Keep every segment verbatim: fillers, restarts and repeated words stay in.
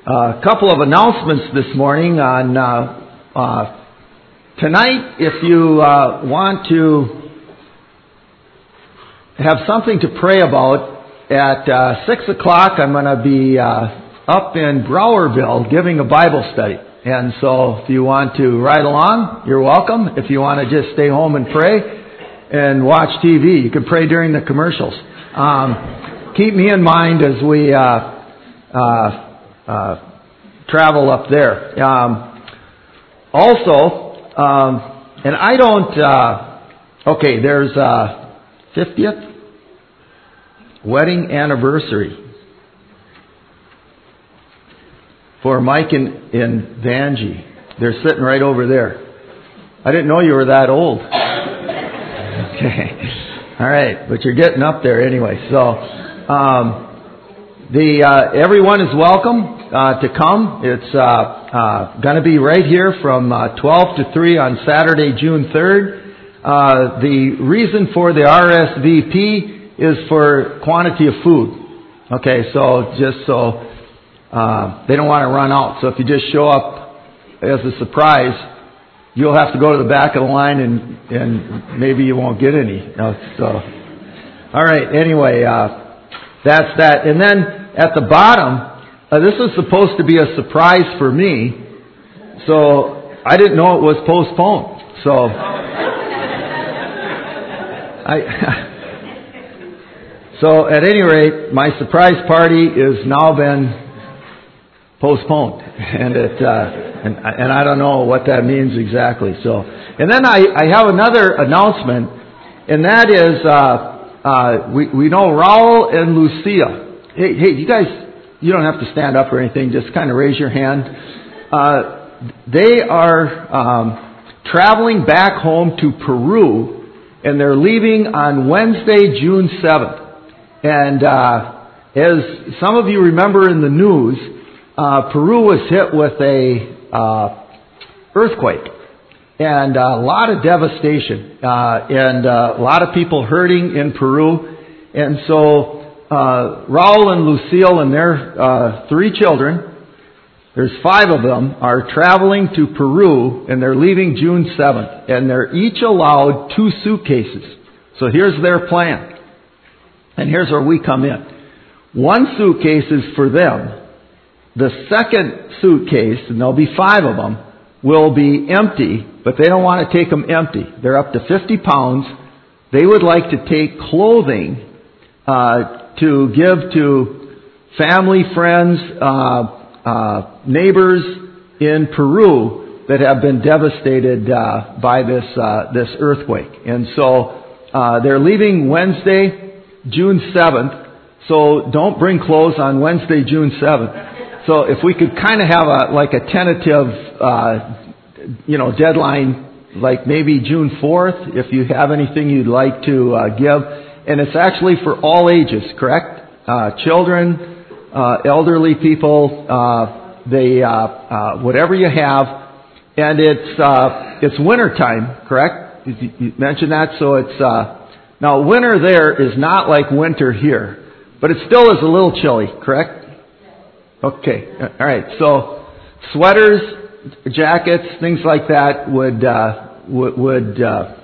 A couple of announcements this morning on uh, uh, tonight. If you uh, want to have something to pray about, at uh, six o'clock I'm going to be uh, up in Browerville giving a Bible study. And so if you want to ride along, you're welcome. If you want to just stay home and pray and watch T V, you can pray during the commercials. Um, keep me in mind as we... Uh, uh, Uh, travel up there. Um, also, um, and I don't, uh, okay, there's uh fiftieth wedding anniversary for Mike and, and Vanjie. They're sitting right over there. I didn't know you were that old. Okay. All right, but you're getting up there anyway. So, um, The uh, everyone is welcome uh, to come. It's uh, uh, going to be right here from uh, twelve to three on Saturday, June third. Uh, the reason for the R S V P is for quantity of food. Okay, so just so uh, they don't want to run out. So if you just show up as a surprise, you'll have to go to the back of the line, and and maybe you won't get any. So, all right. Anyway, uh, that's that, and then. At the bottom, uh, this was supposed to be a surprise for me, so I didn't know it was postponed. So, I, so at any rate, my surprise party has now been postponed, and it, uh, and, and I don't know what that means exactly. So, and then I, I have another announcement, and that is, uh, uh, we we know Raul and Lucia. Hey, hey, you guys, you don't have to stand up or anything. Just kind of raise your hand. Uh, they are um, traveling back home to Peru, and they're leaving on Wednesday, June seventh. And uh, as some of you remember in the news, uh, Peru was hit with a uh, earthquake, and a lot of devastation, uh, and uh, a lot of people hurting in Peru, and so. Uh, Raul and Lucille and their uh, three children, there's five of them, are traveling to Peru, and they're leaving June seventh. And they're each allowed two suitcases. So here's their plan. And here's where we come in. One suitcase is for them. The second suitcase, and there'll be five of them, will be empty, but they don't want to take them empty. They're up to fifty pounds. They would like to take clothing uh to give to family, friends, uh, uh, neighbors in Peru that have been devastated uh, by this uh, this earthquake. And so uh, they're leaving Wednesday, June seventh. So don't bring clothes on Wednesday, June seventh. So if we could kind of have a like a tentative, uh, you know, deadline, like maybe June fourth, if you have anything you'd like to uh, give. And it's actually for all ages, correct? Uh, children, uh, elderly people, uh, they, uh, uh, whatever you have. And it's, uh, it's winter time, correct? You, you mentioned that. So it's, uh, now winter there is not like winter here, but it still is a little chilly, correct? Okay. All right. So sweaters, jackets, things like that would, uh, would, would, uh,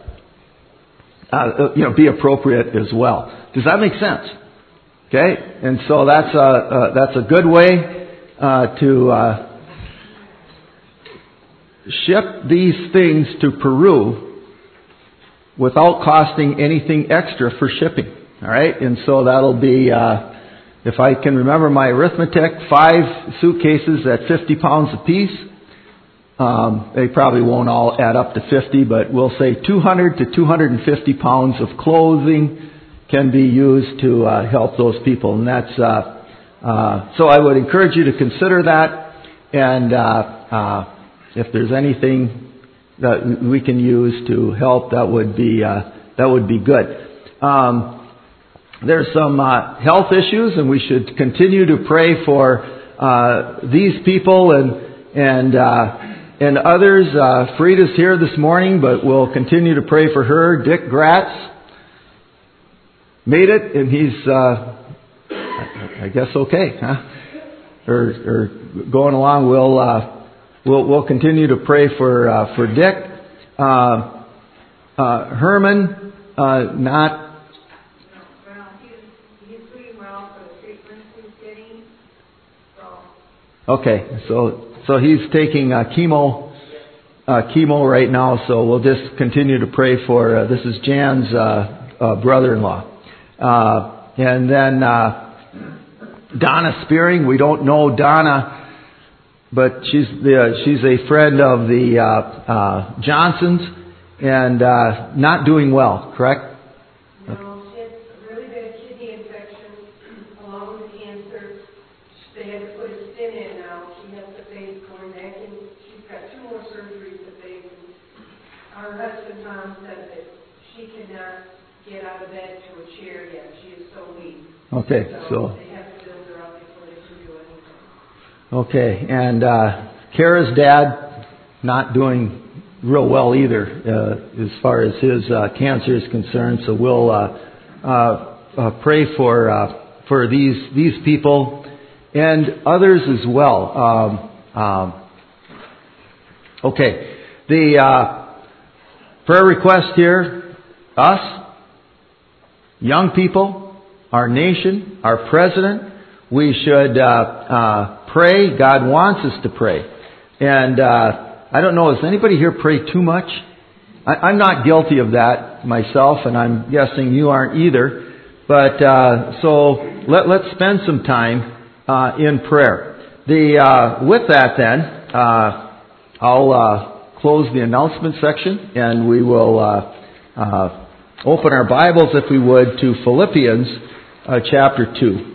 Uh, you know, be appropriate as well. Does that make sense? Okay, and so that's a uh, that's a good way uh, to uh, ship these things to Peru without costing anything extra for shipping. All right, and so that'll be, uh, if I can remember my arithmetic, five suitcases at fifty pounds apiece. Um, they probably won't all add up to fifty, but we'll say two hundred to two hundred fifty pounds of clothing can be used to uh, help those people. And that's, uh, uh, so I would encourage you to consider that. And uh, uh, if there's anything that we can use to help, that would be, uh, that would be good. Um, there's some uh, health issues, and we should continue to pray for uh, these people and, and, uh, And others. uh, Frida's here this morning, but we'll continue to pray for her. Dick Gratz made it, and he's, uh, I guess, okay, huh? or, or going along, we'll uh, we'll we'll continue to pray for uh, for Dick, uh, uh, Herman, uh, not. Well, he's he's doing well for the treatment he's getting. So. Okay, so so he's taking uh, chemo. Uh, chemo right now, so we'll just continue to pray for, uh, this is Jan's uh, uh, brother-in-law. Uh, and then uh, Donna Spearing, we don't know Donna, but she's the, she's a friend of the uh, uh, Johnsons, and uh, not doing well, correct? No, she had a really bad kidney infection along with cancer. They had to put a stent in now. She has to face going back in. She's got two more surgeries to face. Our husband Tom said that she cannot get out of bed to a chair yet. She is so weak. Okay, so, so they have to build her up before they can do anything. okay, and uh, Kara's dad not doing real well either uh, as far as his uh, cancer is concerned. So we'll uh, uh, uh, pray for uh, for these these people and others as well. Um, um, okay, the uh, prayer request here: us, young people, our nation, our president. We should uh, uh, pray. God wants us to pray, and uh, I don't know. Does anybody here pray too much? I, I'm not guilty of that myself, and I'm guessing you aren't either. But uh, so let, let's spend some time uh, in prayer. The uh, with that, then uh, I'll uh, close the announcement section, and we will uh, uh, open our Bibles, if we would, to Philippians uh, chapter two.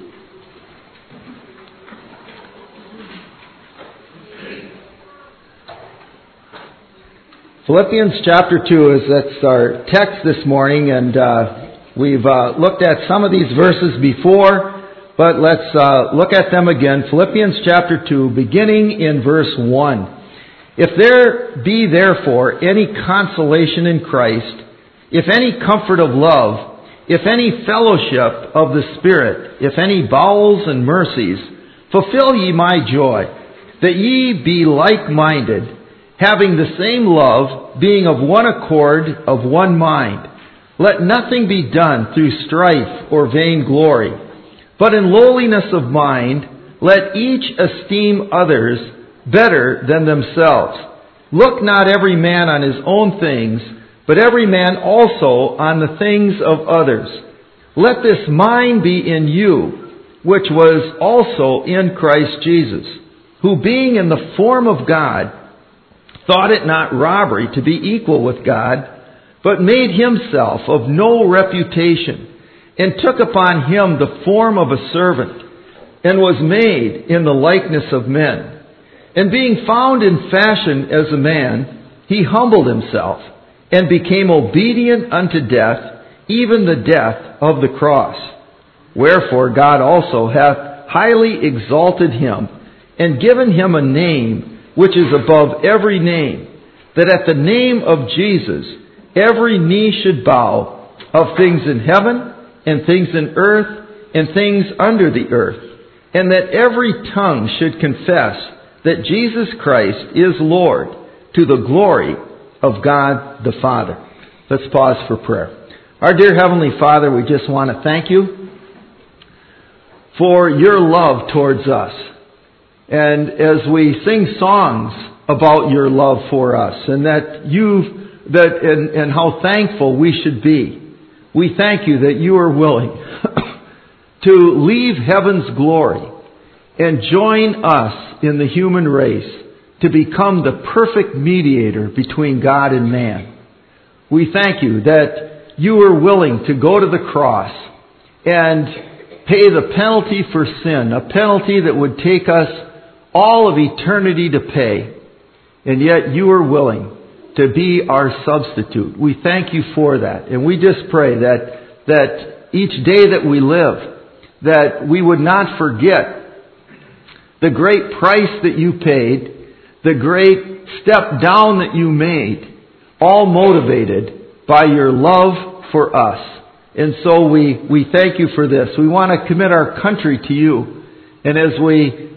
Philippians chapter two is that's our text this morning, and uh, we've uh, looked at some of these verses before, but let's uh, look at them again. Philippians chapter two, beginning in verse one. If there be therefore any consolation in Christ, if any comfort of love, if any fellowship of the Spirit, if any bowels and mercies, fulfill ye my joy, that ye be like-minded, having the same love, being of one accord, of one mind. Let nothing be done through strife or vainglory, but in lowliness of mind, let each esteem others better than themselves. Look not every man on his own things, but every man also on the things of others. Let this mind be in you, which was also in Christ Jesus, who being in the form of God, thought it not robbery to be equal with God, but made himself of no reputation, and took upon him the form of a servant, and was made in the likeness of men. And being found in fashion as a man, he humbled himself, and became obedient unto death, even the death of the cross. Wherefore God also hath highly exalted him, and given him a name which is above every name, that at the name of Jesus every knee should bow, of things in heaven, and things in earth, and things under the earth, and that every tongue should confess that Jesus Christ is Lord, to the glory of God the Father. Let's pause for prayer. Our dear Heavenly Father, we just want to thank you for your love towards us. And as we sing songs about your love for us, and that you that and, and how thankful we should be, we thank you that you are willing to leave heaven's glory and join us in the human race to become the perfect mediator between God and man. We thank you that you are willing to go to the cross and pay the penalty for sin, a penalty that would take us all of eternity to pay, and yet you are willing to be our substitute. We thank you for that, and we just pray that that each day that we live, that we would not forget the great price that you paid, the great step down that you made, all motivated by your love for us. And so we, we thank you for this. We want to commit our country to you, and as we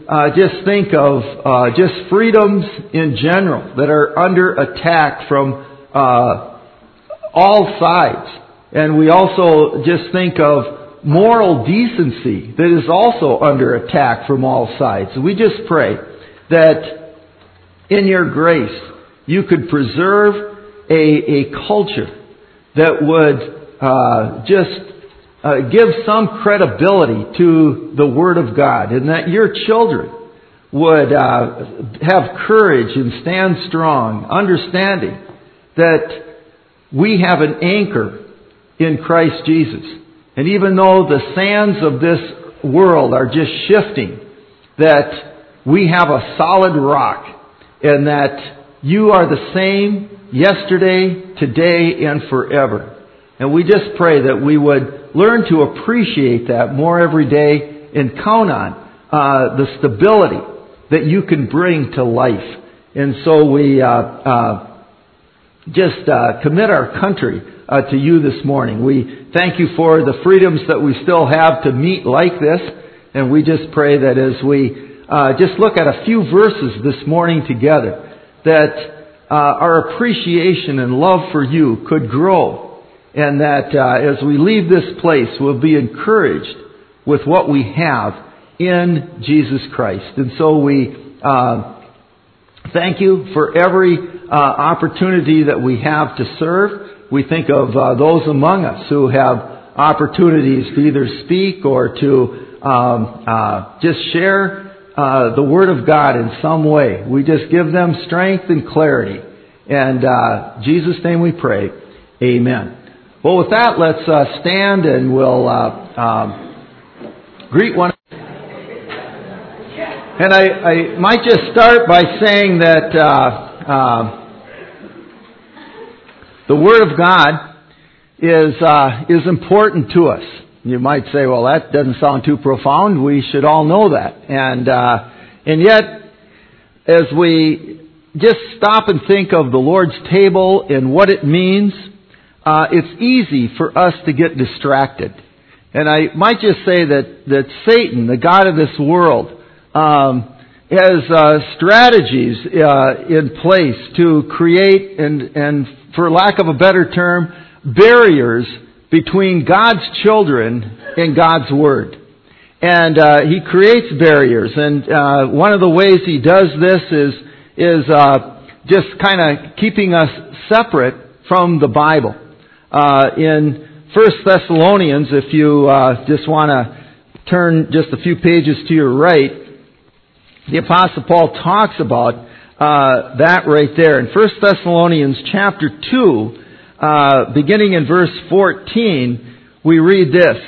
uh, just think of uh, just freedoms in general that are under attack from uh, all sides. And we also just think of moral decency that is also under attack from all sides. We just pray that in your grace you could preserve a, a culture that would uh, just uh, give some credibility to the Word of God, and that your children would uh, have courage and stand strong, understanding that we have an anchor in Christ Jesus. And even though the sands of this world are just shifting, that we have a solid rock, and that you are the same yesterday, today, and forever. And we just pray that we would learn to appreciate that more every day and count on uh, the stability that you can bring to life. And so we uh, uh, just uh, commit our country uh, to you this morning. We thank you for the freedoms that we still have to meet like this. And we just pray that as we uh, just look at a few verses this morning together, that uh, our appreciation and love for you could grow. And that uh, as we leave this place, we'll be encouraged with what we have in Jesus Christ. And so we uh, thank you for every uh, opportunity that we have to serve. We think of uh, those among us who have opportunities to either speak or to um, uh, just share uh, the Word of God in some way. We just give them strength and clarity. And uh, in Jesus' name we pray. Amen. Well, with that, let's uh, stand and we'll uh, um, greet one another. And I, I might just start by saying that uh, uh, the Word of God is uh, is important to us. You might say, well, that doesn't sound too profound. We should all know that. And uh, and yet, as we just stop and think of the Lord's table and what it means, Uh, it's easy for us to get distracted. And I might just say that, that Satan, the God of this world, um, has uh, strategies uh, in place to create, and, and for lack of a better term, barriers between God's children and God's Word. And uh, he creates barriers. And uh, one of the ways he does this is, is uh, just kind of keeping us separate from the Bible. Uh, in First Thessalonians, if you uh, just want to turn just a few pages to your right, the Apostle Paul talks about uh, that right there. In First Thessalonians chapter two, uh, beginning in verse fourteen, we read this.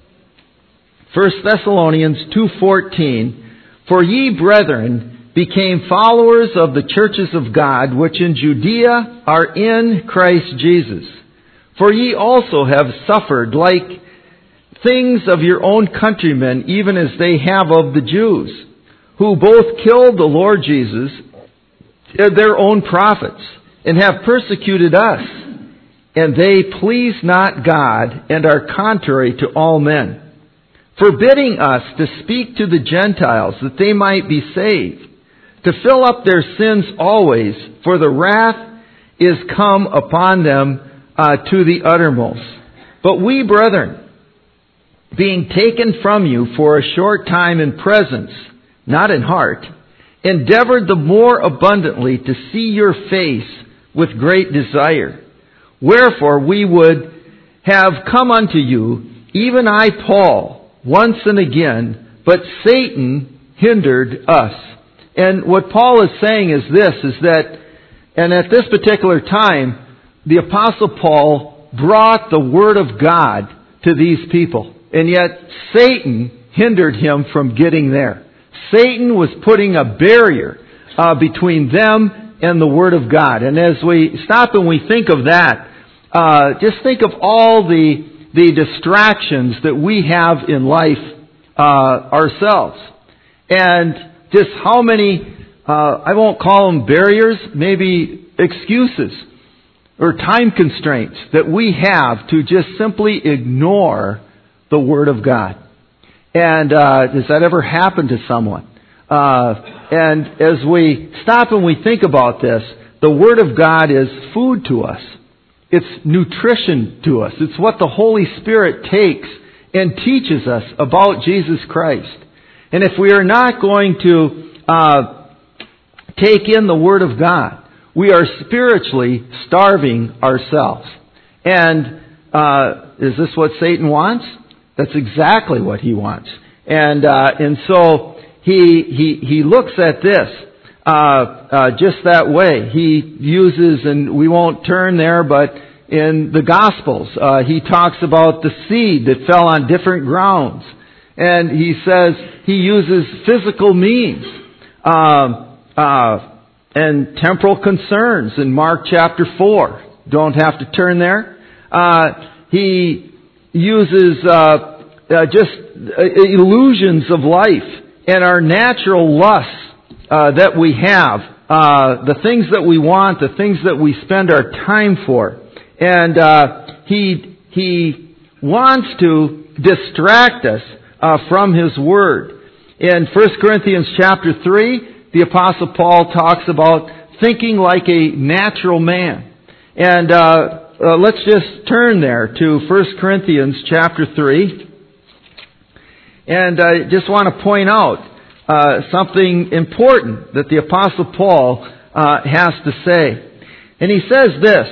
First Thessalonians two fourteen, "For ye, brethren, became followers of the churches of God, which in Judea are in Christ Jesus. For ye also have suffered like things of your own countrymen, even as they have of the Jews, who both killed the Lord Jesus, their own prophets, and have persecuted us. And they please not God, and are contrary to all men, forbidding us to speak to the Gentiles, that they might be saved, to fill up their sins always, for the wrath is come upon them Uh, to the uttermost. But we, brethren, being taken from you for a short time in presence, not in heart, endeavored the more abundantly to see your face with great desire. Wherefore we would have come unto you, even I, Paul, once and again, but Satan hindered us." And what Paul is saying is this, is that, and at this particular time, the Apostle Paul brought the Word of God to these people. And yet Satan hindered him from getting there. Satan was putting a barrier uh, between them and the Word of God. And as we stop and we think of that, uh, just think of all the, the distractions that we have in life uh, ourselves. And just how many, uh, I won't call them barriers, maybe excuses, or time constraints that we have to just simply ignore the Word of God. And uh, does that ever happen to someone? Uh, and as we stop and we think about this, the Word of God is food to us. It's nutrition to us. It's what the Holy Spirit takes and teaches us about Jesus Christ. And if we are not going to uh, take in the Word of God, we are spiritually starving ourselves. And uh, is this what Satan wants? That's exactly what he wants. And uh, and so he he he looks at this uh, uh, just that way. He uses, and we won't turn there, but in the Gospels, uh, he talks about the seed that fell on different grounds. And he says he uses physical means uh, uh, and temporal concerns in Mark chapter four. Don't have to turn there. Uh, he uses uh, uh, just uh, illusions of life and our natural lusts uh, that we have, uh, the things that we want, the things that we spend our time for. And uh, he he wants to distract us uh, from His Word. In First Corinthians chapter three, the Apostle Paul talks about thinking like a natural man. And uh, uh, let's just turn there to First Corinthians chapter three. And I just want to point out uh, something important that the Apostle Paul uh, has to say. And he says this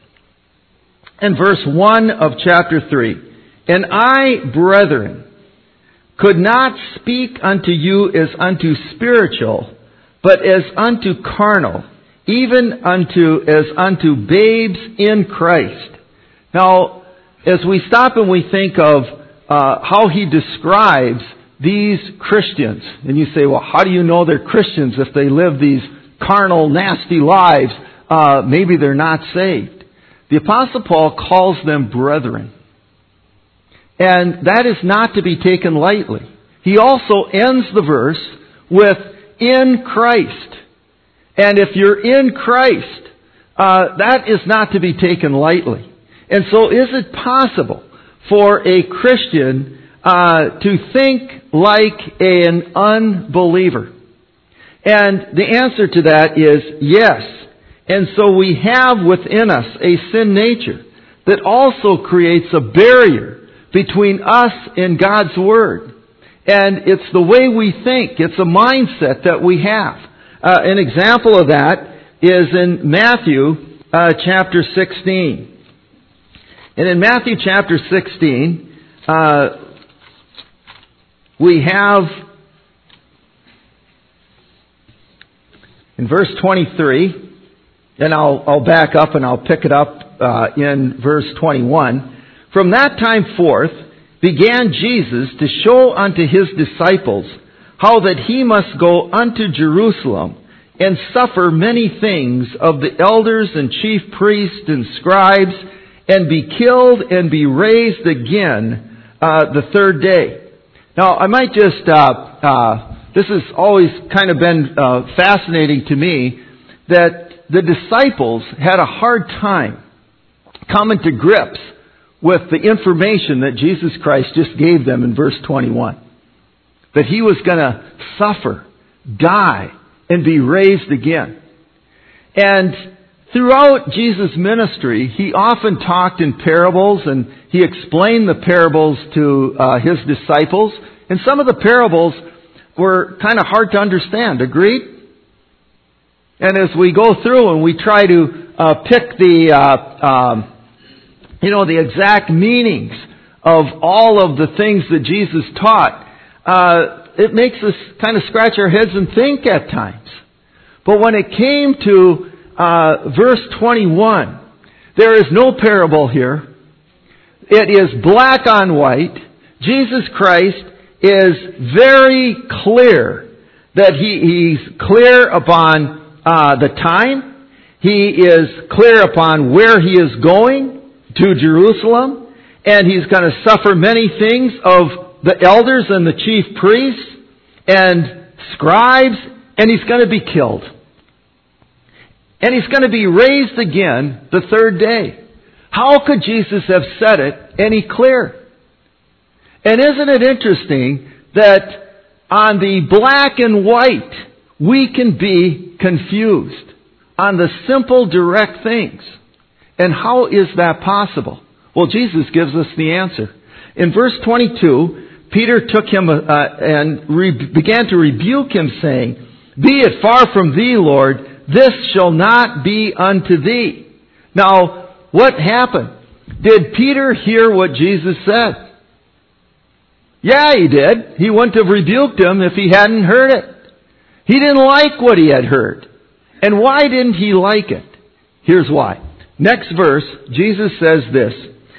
in verse one of chapter three. And I, brethren, could not speak unto you as unto spiritual, but as unto carnal, even unto as unto babes in Christ. Now, as we stop and we think of uh, how he describes these Christians, and you say, well, how do you know they're Christians if they live these carnal, nasty lives? Uh, maybe they're not saved. The Apostle Paul calls them brethren. And that is not to be taken lightly. He also ends the verse with, in Christ. And if you're in Christ, uh, that is not to be taken lightly. And so is it possible for a Christian uh, to think like an unbeliever? And the answer to that is yes. And so we have within us a sin nature that also creates a barrier between us and God's Word. And it's the way we think. It's a mindset that we have. Uh, an example of that is in Matthew uh, chapter sixteen. And in Matthew chapter sixteen, uh, we have in verse twenty-three, and I'll, I'll back up and I'll pick it up uh, in verse twenty-one. From that time forth began Jesus to show unto His disciples how that He must go unto Jerusalem and suffer many things of the elders and chief priests and scribes, and be killed and be raised again uh, the third day. Now, I might just, uh, uh, this has always kind of been uh, fascinating to me, that the disciples had a hard time coming to grips with the information that Jesus Christ just gave them in verse twenty-one. That He was going to suffer, die, and be raised again. And throughout Jesus' ministry, He often talked in parables, and He explained the parables to uh, His disciples. And some of the parables were kind of hard to understand. Agreed? And as we go through and we try to uh, pick the... Uh, um, You know, the exact meanings of all of the things that Jesus taught, uh, it makes us kind of scratch our heads and think at times. But when it came to uh, verse twenty-one, there is no parable here. It is black on white. Jesus Christ is very clear that he, He's clear upon uh, the time. He is clear upon where He is going, to Jerusalem, and He's going to suffer many things of the elders and the chief priests and scribes, and He's going to be killed. And He's going to be raised again the third day. How could Jesus have said it any clearer? And isn't it interesting that On the black and white, we can be confused on the simple, direct things. And how is that possible? Well, Jesus gives us the answer. In verse twenty-two, Peter took him uh, and re- began to rebuke him, saying, "Be it far from thee, Lord, this shall not be unto thee." Now, what happened? Did Peter hear what Jesus said? Yeah, he did. He wouldn't have rebuked him if he hadn't heard it. He didn't like what he had heard. And why didn't he like it? Here's why. Next verse, Jesus says this.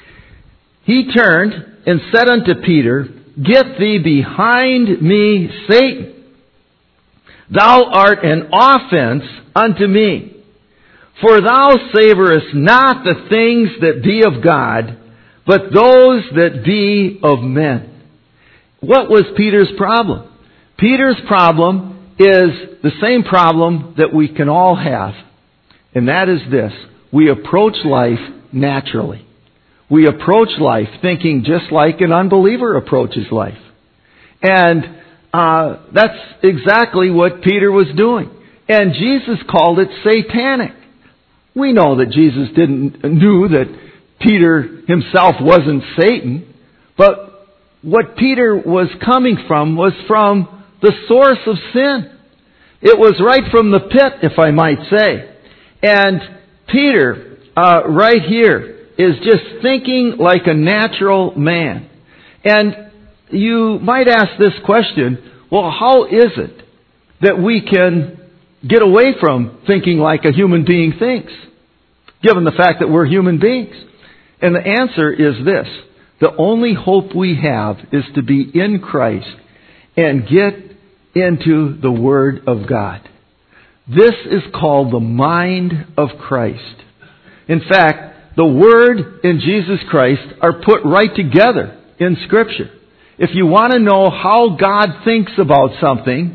He turned and said unto Peter, "Get thee behind me, Satan. Thou art an offense unto me. For thou savorest not the things that be of God, but those that be of men." What was Peter's problem? Peter's problem is the same problem that we can all have. And that is this. We approach life naturally. We approach life thinking just like an unbeliever approaches life. And uh, that's exactly what Peter was doing. And Jesus called it satanic. We know that Jesus didn't knew that Peter himself wasn't Satan, but what Peter was coming from was from the source of sin. It was right from the pit, if I might say. And Peter, uh, right here, is just thinking like a natural man. And you might ask this question, well, how is it that we can get away from thinking like a human being thinks, given the fact that we're human beings? And the answer is this. The only hope we have is to be in Christ and get into the Word of God. This is called the mind of Christ. In fact, the Word and Jesus Christ are put right together in Scripture. If you want to know how God thinks about something,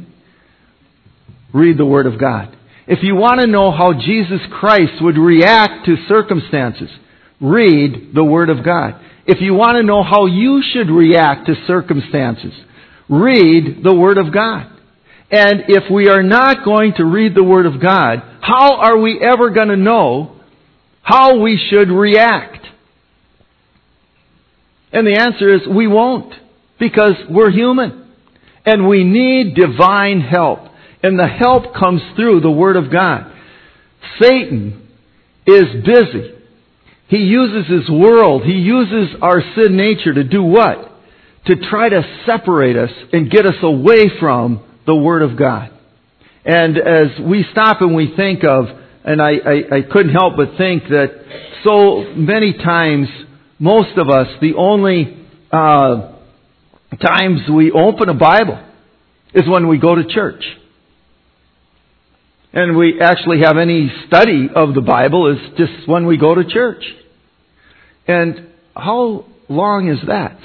read the Word of God. If you want to know how Jesus Christ would react to circumstances, read the Word of God. If you want to know how you should react to circumstances, read the Word of God. And if we are not going to read the Word of God, how are we ever going to know how we should react? And the answer is we won't, because we're human. And we need divine help. And the help comes through the Word of God. Satan is busy. He uses his world, he uses our sin nature to do what? To try to separate us and get us away from the Word of God. And as we stop and we think of, and I, I, I couldn't help but think that so many times, most of us, the only uh, times we open a Bible is when we go to church. And we actually have any study of the Bible is just when we go to church. And how long is that?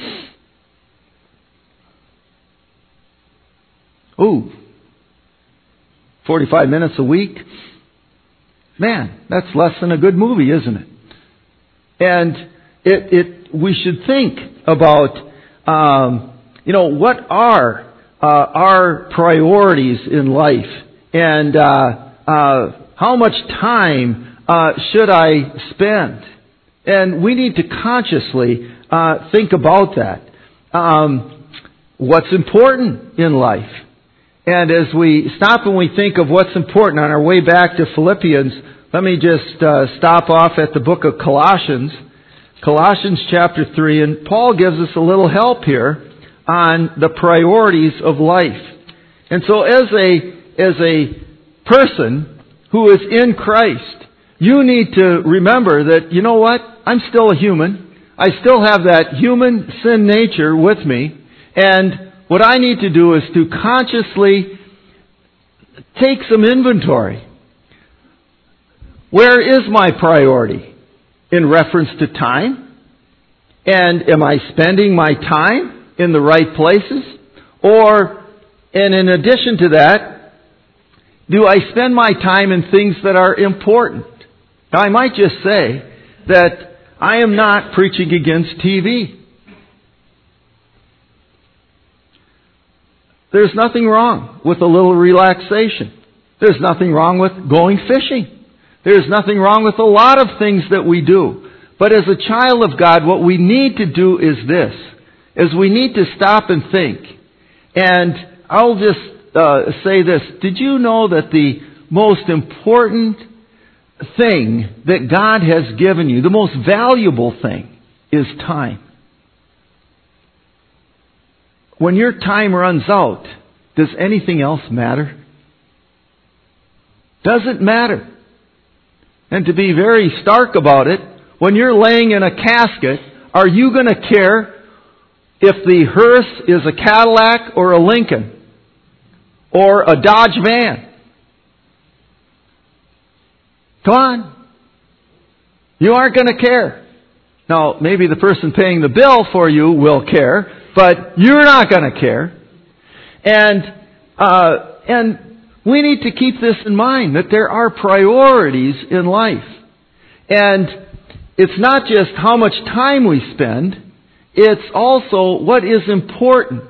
Ooh, forty-five minutes a week? Man, that's less than a good movie, isn't it? And it, it we should think about, um, you know, what are uh, our priorities in life? And uh, uh, how much time uh, should I spend? And we need to consciously uh, think about that. Um, what's important in life? And as we stop and we think of what's important on our way back to Philippians, let me just uh, stop off at the book of Colossians, Colossians chapter three, and Paul gives us a little help here on the priorities of life. And so as a as a person who is in Christ, you need to remember that, you know what? I'm still a human. I still have that human sin nature with me. And what I need to do is to consciously take some inventory. Where is my priority in reference to time? And am I spending my time in the right places? Or, and in addition to that, do I spend my time in things that are important? Now, I might just say that I am not preaching against T V. There's nothing wrong with a little relaxation. There's nothing wrong with going fishing. There's nothing wrong with a lot of things that we do. But as a child of God, what we need to do is this, is we need to stop and think. And I'll just uh, say this. Did you know that the most important thing that God has given you, the most valuable thing, is time? When your time runs out, does anything else matter? Doesn't matter. And to be very stark about it, when you're laying in a casket, are you going to care if the hearse is a Cadillac or a Lincoln or a Dodge van? Come on. You aren't going to care. Now, maybe the person paying the bill for you will care, but you're not going to care. And uh, and we need to keep this in mind, that there are priorities in life. And it's not just how much time we spend, it's also what is important.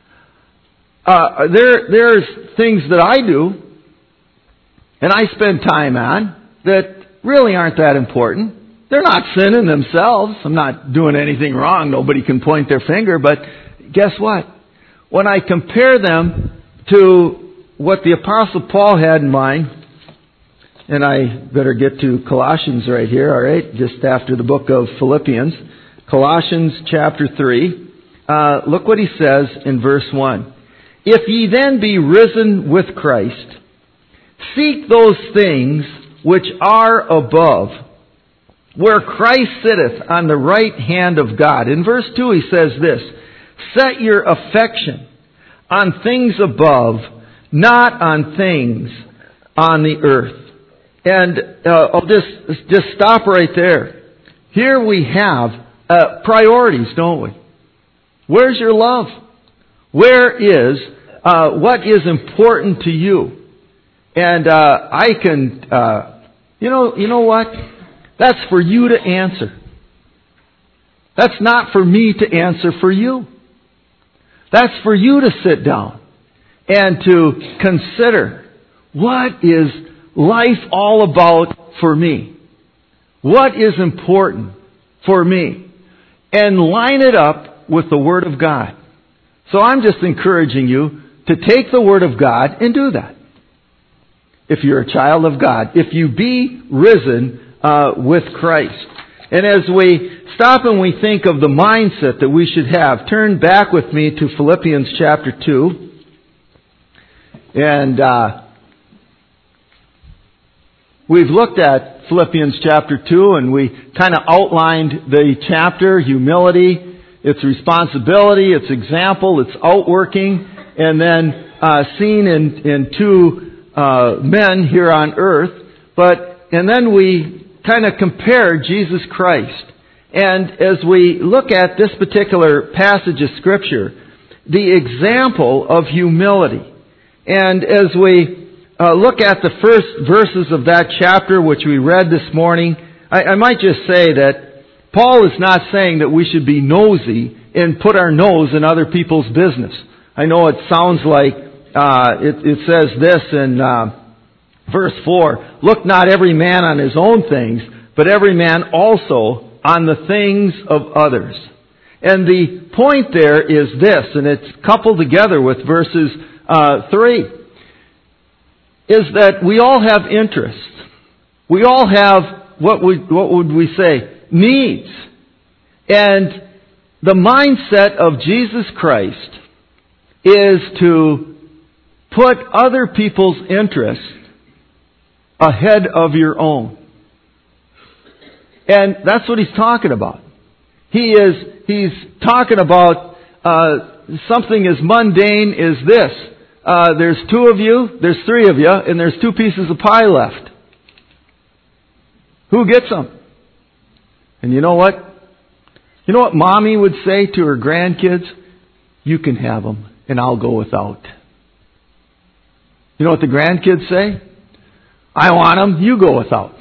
Uh, there, there's things that I do, and I spend time on, that really aren't that important. They're not sin in themselves. I'm not doing anything wrong. Nobody can point their finger. But guess what? When I compare them to what the Apostle Paul had in mind, and I better get to Colossians right here, all right, just after the book of Philippians. Colossians chapter three. Uh, look what he says in verse one. If ye then be risen with Christ, seek those things which are above, where Christ sitteth on the right hand of God. In verse two he says this, set your affection on things above, not on things on the earth. And uh, I'll just, just stop right there. Here we have uh, priorities, don't we? Where's your love? Where is, uh, what is important to you? And uh, I can, uh, you know, you know what? That's for you to answer. That's not for me to answer for you. That's for you to sit down and to consider, what is life all about for me? What is important for me? And line it up with the Word of God. So I'm just encouraging you to take the Word of God and do that. If you're a child of God, if you be risen uh, with Christ. And as we stop and we think of the mindset that we should have, turn back with me to Philippians chapter two. And uh, we've looked at Philippians chapter two, and we kind of outlined the chapter, humility, its responsibility, its example, its outworking, and then uh, seen in, in two uh, men here on earth. But and then we kind of compared Jesus Christ. And as we look at this particular passage of Scripture, the example of humility. And as we uh, look at the first verses of that chapter, which we read this morning, I, I might just say that Paul is not saying that we should be nosy and put our nose in other people's business. I know it sounds like uh, it, it says this in uh, verse four, look not every man on his own things, but every man also on the things of others. And the point there is this, and it's coupled together with verses uh, three, is that we all have interests. We all have, what would, what would we say, needs. And the mindset of Jesus Christ is to put other people's interests ahead of your own. And that's what he's talking about. He is, he's talking about uh, something as mundane as this. Uh, there's two of you, there's three of you, and there's two pieces of pie left. Who gets them? And you know what? You know what mommy would say to her grandkids? You can have them, and I'll go without. You know what the grandkids say? I want them, you go without.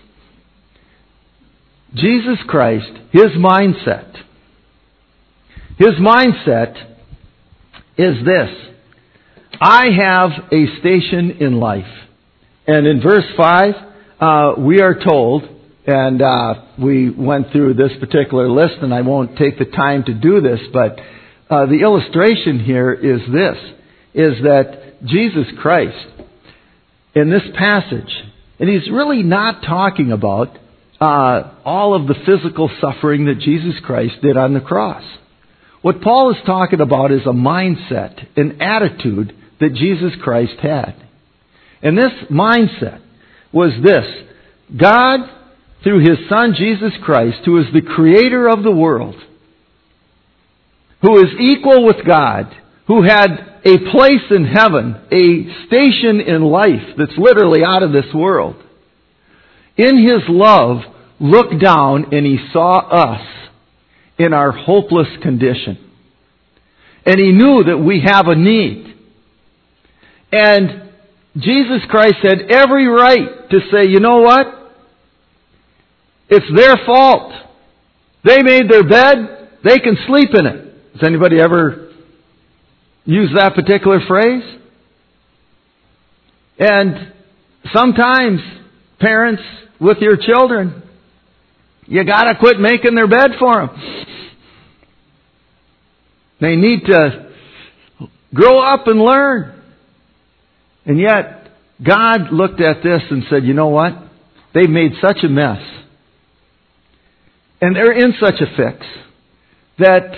Jesus Christ, His mindset, His mindset is this, I have a station in life. And in verse five, uh, we are told, and uh, we went through this particular list, and I won't take the time to do this, but uh, the illustration here is this, is that Jesus Christ, in this passage, and he's really not talking about uh, all of the physical suffering that Jesus Christ did on the cross. What Paul is talking about is a mindset, an attitude that Jesus Christ had. And this mindset was this: God, through His Son Jesus Christ, who is the creator of the world, who is equal with God, who had a place in heaven, a station in life that's literally out of this world, in His love, looked down and He saw us in our hopeless condition. And He knew that we have a need. And Jesus Christ had every right to say, you know what? It's their fault. They made their bed. They can sleep in it. Has anybody ever used that particular phrase? And sometimes, parents with your children, you gotta quit making their bed for them. They need to grow up and learn. And yet, God looked at this and said, you know what? They've made such a mess. And they're in such a fix that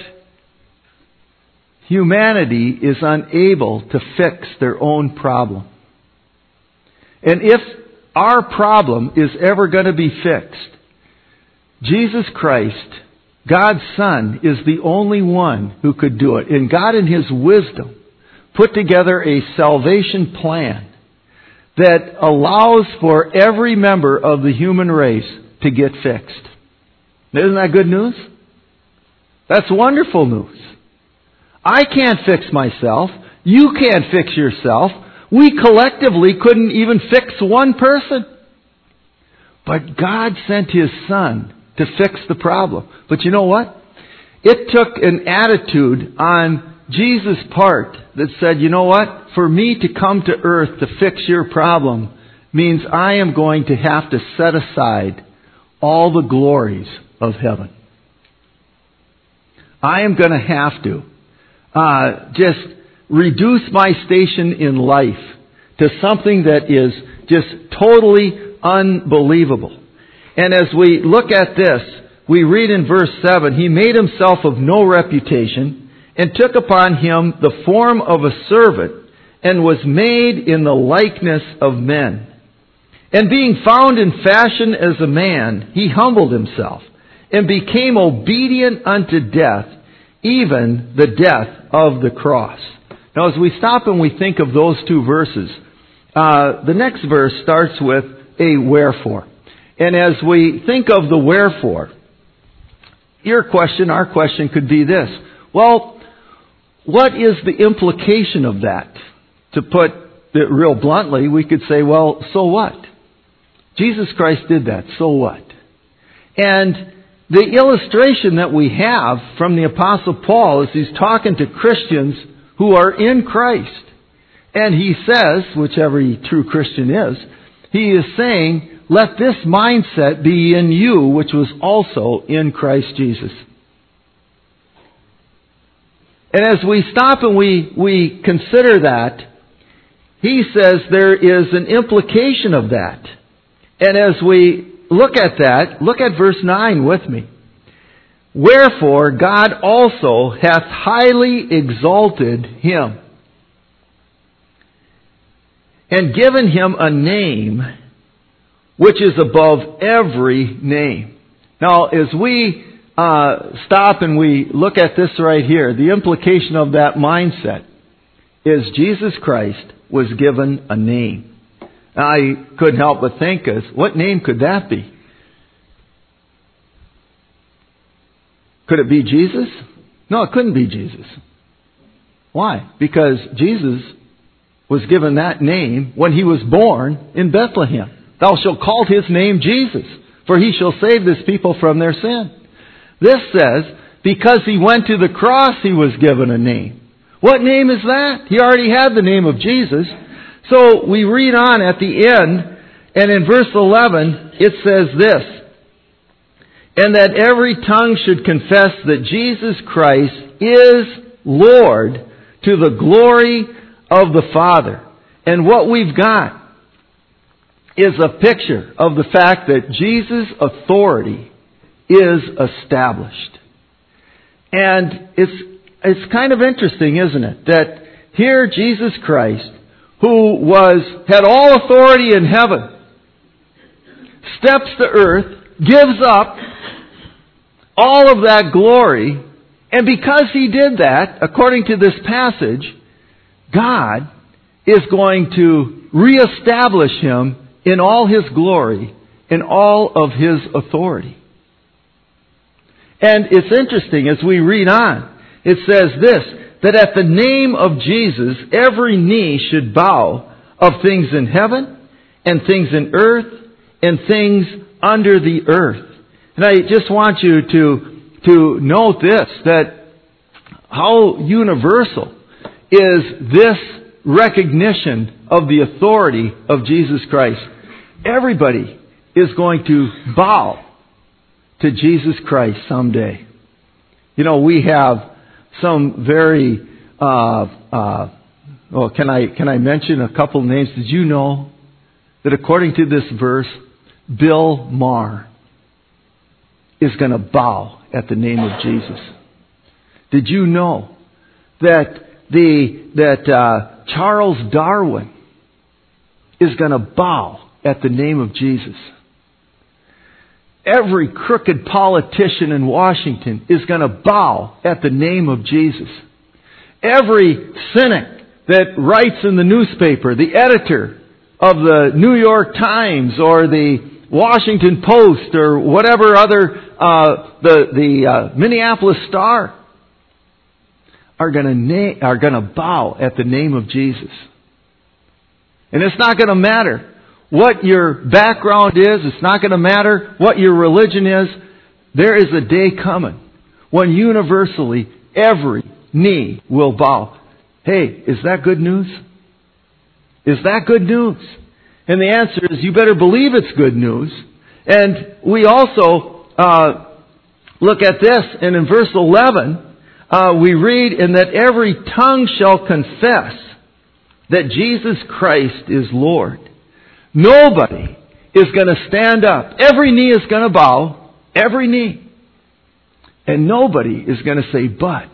humanity is unable to fix their own problem. And if our problem is ever going to be fixed, Jesus Christ, God's Son, is the only one who could do it. And God, in His wisdom, put together a salvation plan that allows for every member of the human race to get fixed. Isn't that good news? That's wonderful news. I can't fix myself. You can't fix yourself. We collectively couldn't even fix one person. But God sent His Son to fix the problem. But you know what? It took an attitude on Jesus' part that said, you know what? For me to come to earth to fix your problem means I am going to have to set aside all the glories of heaven. I am going to have to uh, just reduce my station in life to something that is just totally unbelievable. And as we look at this, we read in verse seven, He made Himself of no reputation and took upon Him the form of a servant and was made in the likeness of men. And being found in fashion as a man, He humbled Himself and became obedient unto death, even the death of the cross. Now, as we stop and we think of those two verses, uh, the next verse starts with a wherefore. And as we think of the wherefore, your question, our question could be this: well, what is the implication of that? To put it real bluntly, we could say, well, so what? Jesus Christ did that, so what? And the illustration that we have from the Apostle Paul is he's talking to Christians who are in Christ. And he says, whichever true Christian is, he is saying, let this mindset be in you, which was also in Christ Jesus. And as we stop and we, we consider that, he says there is an implication of that. And as we look at that, look at verse nine with me. Wherefore God also hath highly exalted Him, and given Him a name which is above every name. Now, as we uh, stop and we look at this right here, the implication of that mindset is Jesus Christ was given a name. I couldn't help but think, as what name could that be? Could it be Jesus? No, it couldn't be Jesus. Why? Because Jesus was given that name when He was born in Bethlehem. Thou shalt call His name Jesus, for He shall save His people from their sin. This says, because He went to the cross, He was given a name. What name is that? He already had the name of Jesus. So we read on at the end, and in verse eleven, it says this, and that every tongue should confess that Jesus Christ is Lord to the glory of the Father. And what we've got is a picture of the fact that Jesus' authority is established. And it's it's kind of interesting, isn't it? That here Jesus Christ, who was had all authority in heaven, steps to earth, gives up all of that glory, and because He did that, according to this passage, God is going to reestablish Him in all His glory, in all of His authority. And it's interesting, as we read on, it says this, that at the name of Jesus, every knee should bow, of things in heaven, and things in earth, and things under the earth. And I just want you to, to note this, that how universal is this recognition of the authority of Jesus Christ. Everybody is going to bow to Jesus Christ someday. You know, we have some very, uh, uh, well, can I, can I mention a couple names? Did you know that according to this verse, Bill Maher is going to bow at the name of Jesus? Did you know that the that uh, Charles Darwin is going to bow at the name of Jesus? Every crooked politician in Washington is going to bow at the name of Jesus. Every cynic that writes in the newspaper, the editor of the New York Times or the Washington Post or whatever other, uh, the the uh, Minneapolis Star, are going to na- are going to bow at the name of Jesus. And it's not going to matter what your background is. It's not going to matter what your religion is. There is a day coming when universally every knee will bow. Hey, is that good news? Is that good news? And the answer is, you better believe it's good news. And we also uh, look at this, and in verse eleven, uh, we read, "And that every tongue shall confess that Jesus Christ is Lord." Nobody is going to stand up. Every knee is going to bow. Every knee. And nobody is going to say, but.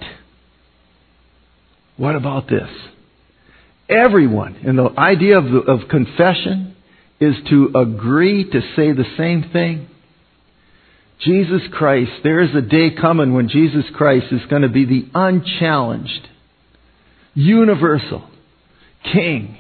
What about this? Everyone, and the idea of, the, of confession is to agree to say the same thing. Jesus Christ, there is a day coming when Jesus Christ is going to be the unchallenged, universal King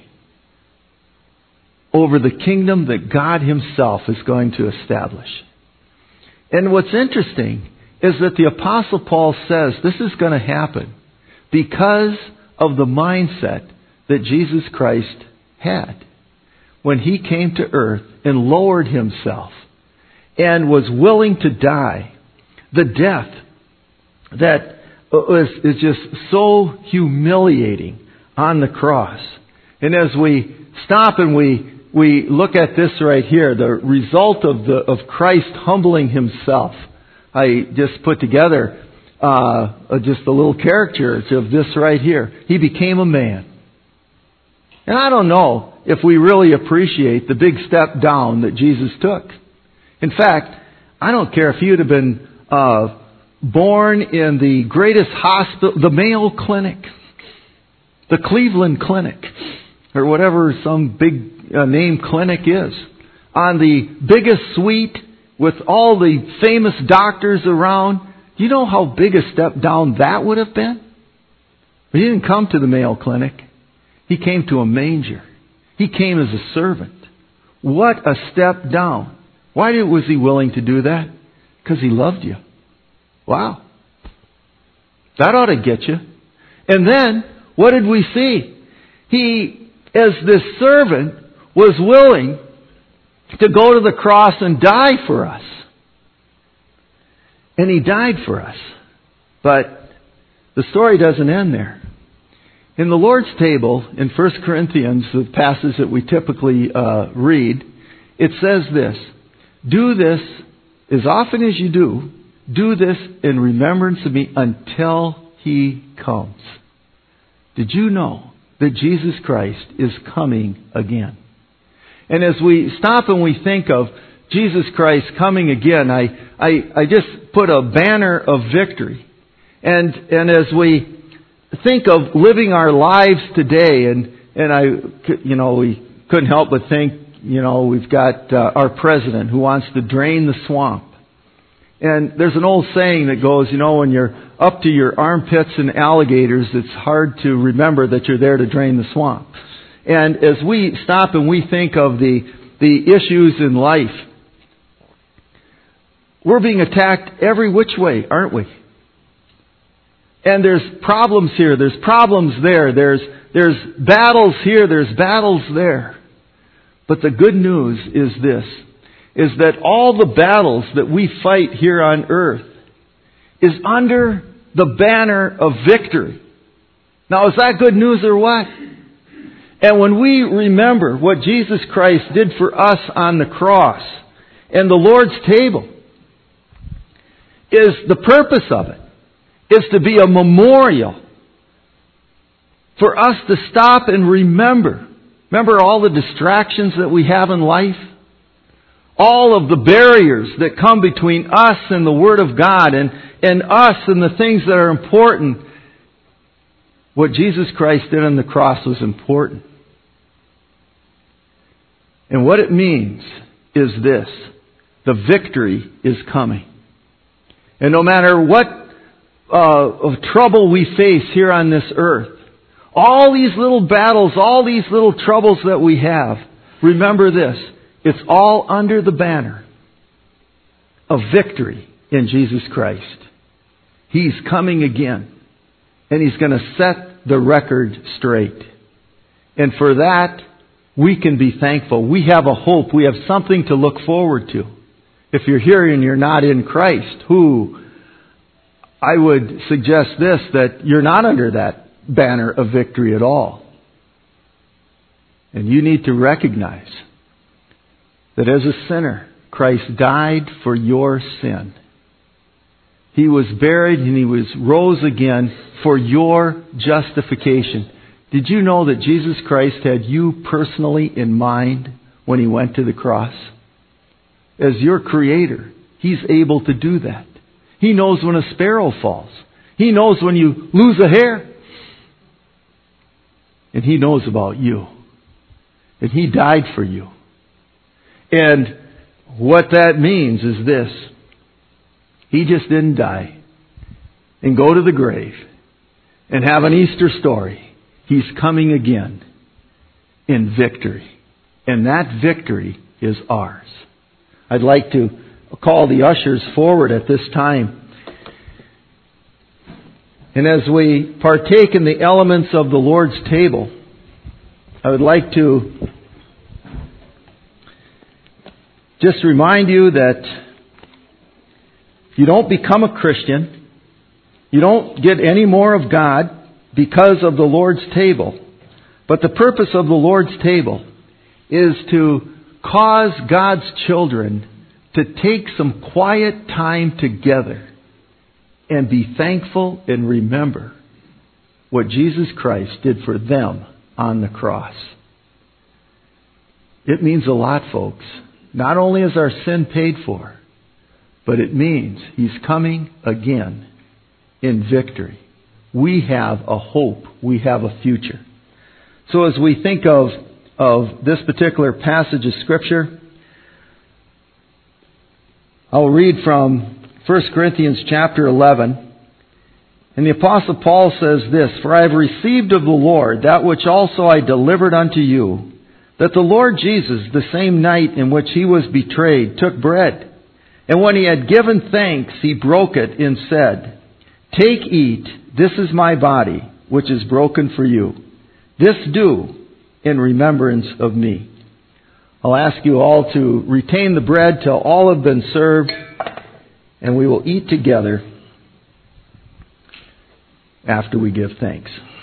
over the kingdom that God Himself is going to establish. And what's interesting is that the Apostle Paul says this is going to happen because of the mindset that Jesus Christ had when He came to earth and lowered Himself and was willing to die the death that was, is just so humiliating on the cross. And as we stop and we we look at this right here, the result of the of Christ humbling Himself, I just put together uh, just a little caricature of this right here. He became a man. And I don't know if we really appreciate the big step down that Jesus took. In fact, I don't care if He would have been uh, born in the greatest hospital, the Mayo Clinic, the Cleveland Clinic, or whatever some big uh, name clinic is, on the biggest suite with all the famous doctors around. Do you know how big a step down that would have been? But He didn't come to the Mayo Clinic. He came to a manger. He came as a servant. What a step down. Why was He willing to do that? Because He loved you. Wow. That ought to get you. And then, what did we see? He, as this servant, was willing to go to the cross and die for us. And He died for us. But the story doesn't end there. In the Lord's table, in First Corinthians, the passage that we typically uh, read, it says this, do this as often as you do, do this in remembrance of me until He comes. Did you know that Jesus Christ is coming again? And as we stop and we think of Jesus Christ coming again, I, I, I just put a banner of victory. And, and as we think of living our lives today, and, and I, you know, we couldn't help but think, you know, we've got uh, our president who wants to drain the swamp. And there's an old saying that goes, you know, when you're up to your armpits in alligators, it's hard to remember that you're there to drain the swamp. And as we stop and we think of the, the issues in life, we're being attacked every which way, aren't we? And there's problems here, there's problems there, there's, there's battles here, there's battles there. But the good news is this, is that all the battles that we fight here on earth is under the banner of victory. Now, is that good news or what? And when we remember what Jesus Christ did for us on the cross and the Lord's table, is the purpose of it is to be a memorial for us to stop and remember. Remember all the distractions that we have in life? All of the barriers that come between us and the Word of God and, and us and the things that are important. What Jesus Christ did on the cross was important. And what it means is this: the victory is coming. And no matter what uh, of trouble we face here on this earth, all these little battles, all these little troubles that we have, remember this: it's all under the banner of victory in Jesus Christ. He's coming again. And He's going to set the record straight. And for that, we can be thankful. We have a hope. We have something to look forward to. If you're here and you're not in Christ, who I would suggest this, that you're not under that banner of victory at all. And you need to recognize that as a sinner, Christ died for your sin. He was buried and He was rose again for your justification. Did you know that Jesus Christ had you personally in mind when He went to the cross? As your Creator, He's able to do that. He knows when a sparrow falls. He knows when you lose a hair. And He knows about you. And He died for you. And what that means is this: He just didn't die and go to the grave and have an Easter story. He's coming again in victory. And that victory is ours. I'd like to call the ushers forward at this time. And as we partake in the elements of the Lord's table, I would like to just remind you that you don't become a Christian, you don't get any more of God because of the Lord's table. But the purpose of the Lord's table is to cause God's children to take some quiet time together and be thankful and remember what Jesus Christ did for them on the cross. It means a lot, folks. Not only is our sin paid for, but it means He's coming again in victory. We have a hope. We have a future. So as we think of, of this particular passage of Scripture, I'll read from First Corinthians chapter eleven. And the Apostle Paul says this: "For I have received of the Lord that which also I delivered unto you, that the Lord Jesus, the same night in which He was betrayed, took bread. And when He had given thanks, He broke it and said, Take, eat, this is my body, which is broken for you. This do in remembrance of me." I'll ask you all to retain the bread till all have been served, and we will eat together after we give thanks.